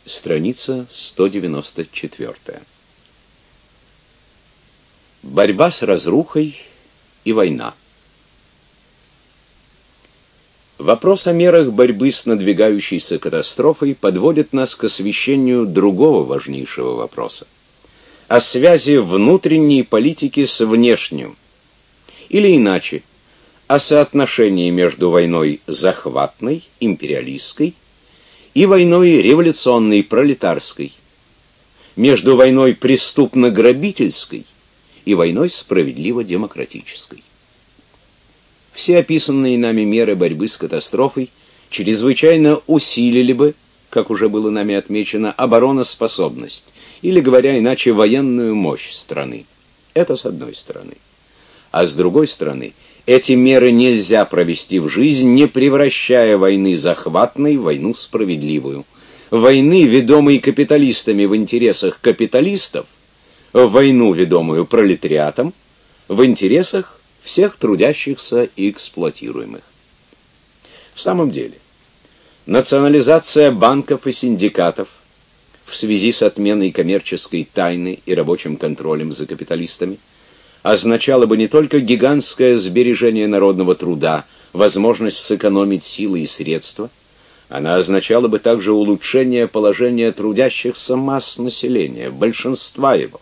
Страница 194. Борьба с разрухой и война. Вопрос о мерах борьбы с надвигающейся катастрофой подводит нас к освещению другого важнейшего вопроса – о связи внутренней политики с внешним, или иначе, о соотношении между войной захватной, империалистской, и войной революционной, пролетарской, между войной преступно-грабительской и войной справедливо-демократической. Все описанные нами меры борьбы с катастрофой чрезвычайно усилили бы, как уже было нами отмечено, обороноспособность, или, говоря иначе, военную мощь страны. Это с одной стороны. А с другой стороны, эти меры нельзя провести в жизнь, не превращая войны захватной в войну справедливую, войны, ведомой капиталистами в интересах капиталистов, в войну, ведомую пролетариатом, в интересах всех трудящихся и эксплуатируемых. В самом деле, национализация банков и синдикатов в связи с отменой коммерческой тайны и рабочим контролем за капиталистами означало бы не только гигантское сбережение народного труда, возможность сэкономить силы и средства, она означала бы также улучшение положения трудящихся масс населения, большинства его.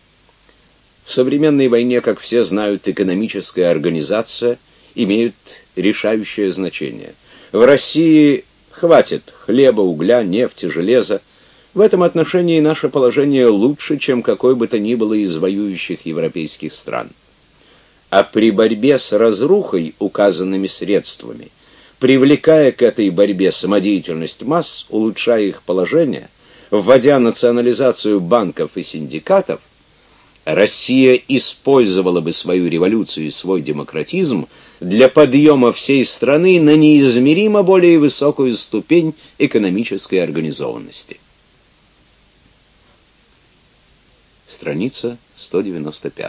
В современной войне, как все знают, экономическая организация имеет решающее значение. В России хватит хлеба, угля, нефти, железа. В этом отношении наше положение лучше, чем какой бы то ни было из воюющих европейских стран. А при борьбе с разрухой указанными средствами, привлекая к этой борьбе самодеятельность масс, улучшая их положение, вводя национализацию банков и синдикатов, Россия использовала бы свою революцию и свой демократизм для подъема всей страны на неизмеримо более высокую ступень экономической организованности. Страница 195.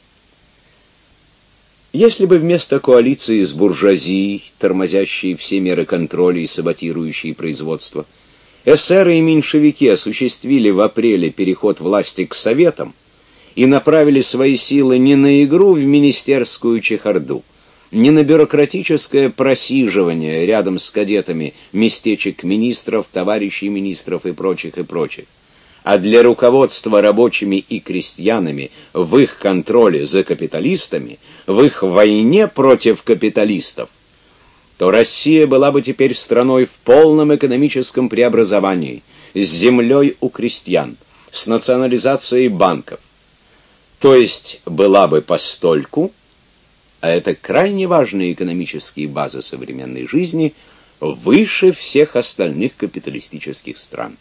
Если бы вместо коалиции с буржуазией, тормозящей все меры контроля и саботирующей производство, эсеры и меньшевики осуществили в апреле переход власти к советам и направили свои силы не на игру в министерскую чехарду, не на бюрократическое просиживание рядом с кадетами местечек министров, товарищей министров и прочих, а для руководства рабочими и крестьянами в их контроле за капиталистами, в их войне против капиталистов, то Россия была бы теперь страной в полном экономическом преобразовании, с землей у крестьян, с национализацией банков. То есть была бы постольку, а это крайне важные экономические базы современной жизни, выше всех остальных капиталистических стран.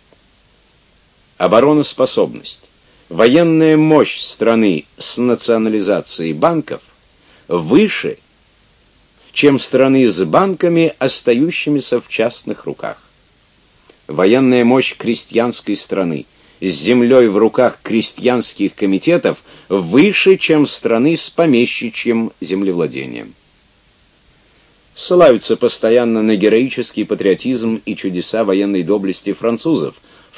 Обороноспособность, военная мощь страны с национализацией банков выше, чем страны с банками, остающимися в частных руках. Военная мощь крестьянской страны с землей в руках крестьянских комитетов выше, чем страны с помещичьим землевладением. Ссылаются постоянно на героический патриотизм и чудеса военной доблести французов в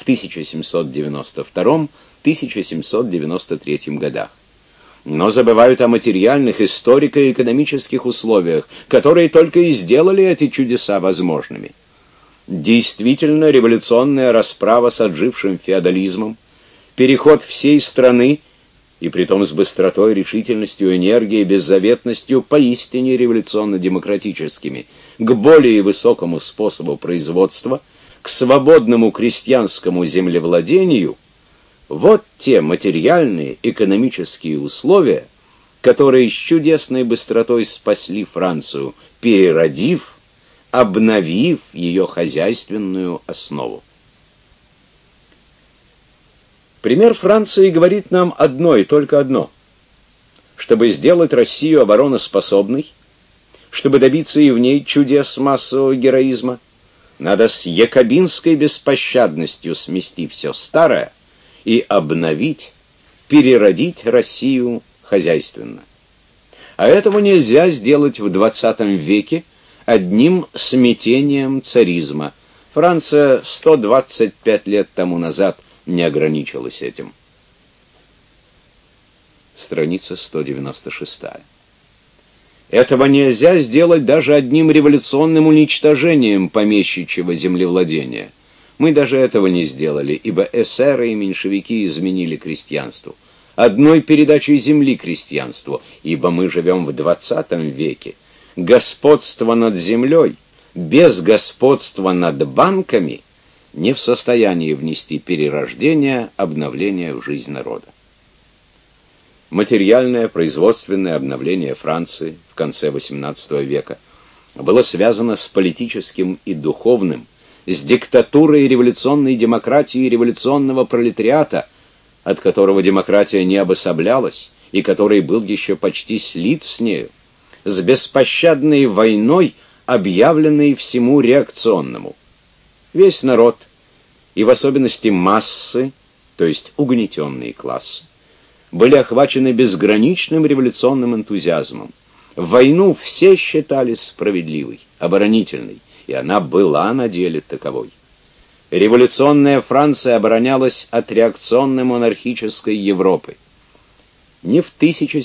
1792-1793 годах. Но забывают о материальных, историко-экономических условиях, которые только и сделали эти чудеса возможными. Действительно, революционная расправа с отжившим феодализмом, переход всей страны, и притом с быстротой, решительностью, энергией, беззаветностью, поистине революционно-демократическими, к более высокому способу производства, к свободному крестьянскому землевладению, вот те материальные экономические условия, которые с чудесной быстротой спасли Францию, переродив, обновив ее хозяйственную основу. Пример Франции говорит нам одно и только одно: чтобы сделать Россию обороноспособной, чтобы добиться и в ней чудес массового героизма, надо с якобинской беспощадностью смести все старое и обновить, переродить Россию хозяйственно. А этого нельзя сделать в 20 веке одним смятением царизма, Франция 125 лет тому назад не ограничилась этим. Страница 196. Этого нельзя сделать даже одним революционным уничтожением помещичьего землевладения. Мы даже этого не сделали, ибо эсеры и меньшевики изменили крестьянству. Одной передачей земли крестьянству, ибо мы живем в 20 веке. Господство над землей без господства над банками не в состоянии внести перерождение, обновление в жизнь народа. Материальное производственное обновление Франции в конце XVIII века было связано с политическим и духовным, с диктатурой революционной демократии и революционного пролетариата, от которого демократия не обособлялась и который был еще почти слит с нею, с беспощадной войной, объявленной всему реакционному. Весь народ, и в особенности массы, то есть угнетенные классы, были охвачены безграничным революционным энтузиазмом. Войну все считали справедливой, оборонительной, и она была на деле таковой. Революционная Франция оборонялась от реакционно-монархической Европы. Не в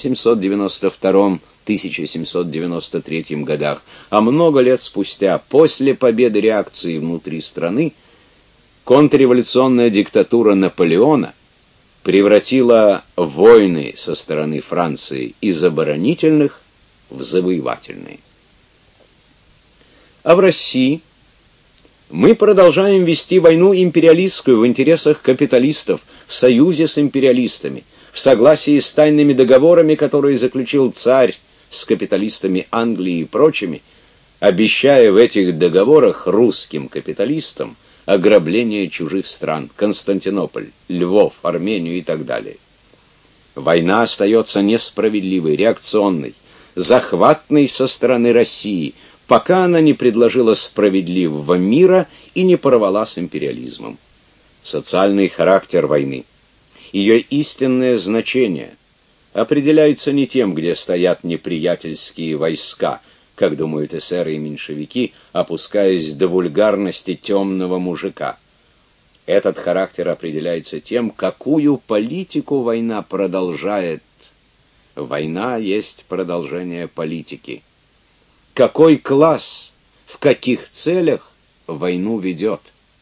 1792-1793 годах, а много лет спустя, после победы реакции внутри страны, контрреволюционная диктатура Наполеона превратила войны со стороны Франции из оборонительных в завоевательные. А в России мы продолжаем вести войну империалистскую в интересах капиталистов, в союзе с империалистами, в согласии с тайными договорами, которые заключил царь с капиталистами Англии и прочими, обещая в этих договорах русским капиталистам ограбление чужих стран, Константинополь, Львов, Армению и так далее. Война остается несправедливой, реакционной, захватной со стороны России, пока она не предложила справедливого мира и не порвала с империализмом. Социальный характер войны, ее истинное значение определяется не тем, где стоят неприятельские войска, как думают эсеры и меньшевики, опускаясь до вульгарности темного мужика. Этот характер определяется тем, какую политику война продолжает. Война есть продолжение политики. Какой класс, в каких целях войну ведет?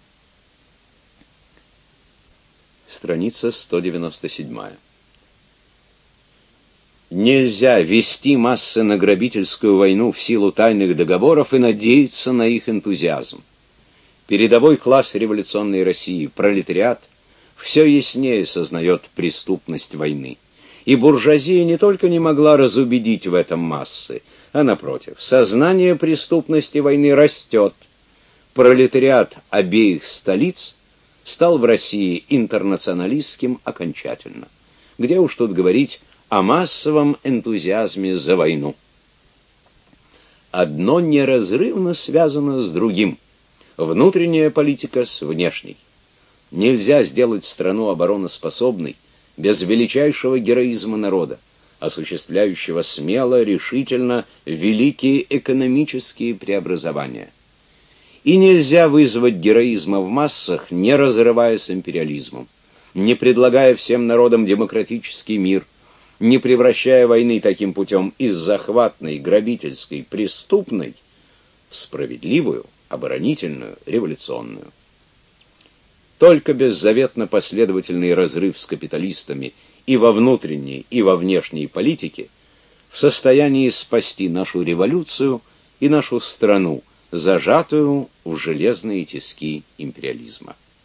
Страница 197. Нельзя вести массы на грабительскую войну в силу тайных договоров и надеяться на их энтузиазм. Передовой класс революционной России, пролетариат, все яснее сознает преступность войны. И буржуазия не только не могла разубедить в этом массы, а напротив, сознание преступности войны растет. Пролетариат обеих столиц стал в России интернационалистским окончательно. Где уж тут говорить о массовом энтузиазме за войну. Одно неразрывно связано с другим. Внутренняя политика с внешней. Нельзя сделать страну обороноспособной без величайшего героизма народа, осуществляющего смело, решительно великие экономические преобразования. И нельзя вызвать героизма в массах, не разрывая с империализмом, не предлагая всем народам демократический мир, не превращая войны таким путем из захватной, грабительской, преступной в справедливую, оборонительную, революционную. Только беззаветно последовательный разрыв с капиталистами и во внутренней, и во внешней политике в состоянии спасти нашу революцию и нашу страну, зажатую в железные тиски империализма.